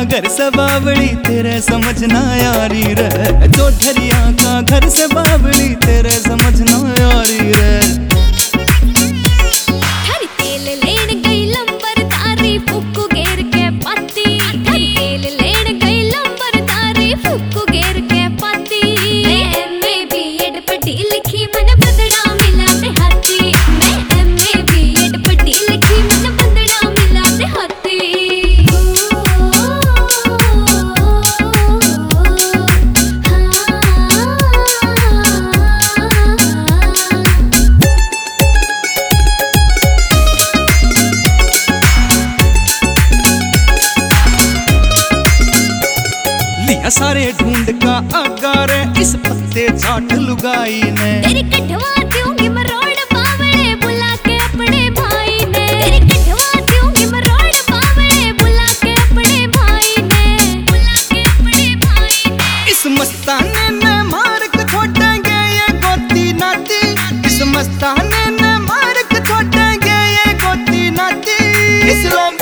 घर से बावली तेरे समझना यारी रे, चौधरिया का घर से बावली तेरे समझना यारी रे। हर तेल लेन गई लंबर तारी फुक्कू घेर के पाती, हर तेल लेन गई लंबर तारी फुक्कू घेर के पाती। मैं एमए बीएड पढ़ी लिखी मन बदड़ा मिला ते हाथी, मैं एमए बीएड पढ़ी लिखी मन बदड़ा मिला ते हाथी। लिया सारे ढूंढ का अगारे इस पत्ते चाट लुगाई ने, तेरी कठवा दूंगी मरोड़ बावड़े बुला के अपने भाई ने, तेरी कठवा दूंगी मरोड़ बावड़े बुला के अपने भाई ने, बुला के अपने भाई ने। इस मस्ताने ने मार के छोड़ेंगे ये गोती नाती, इस मस्ताने ने मार के छोड़ेंगे ये गोती नाती। इस्लाम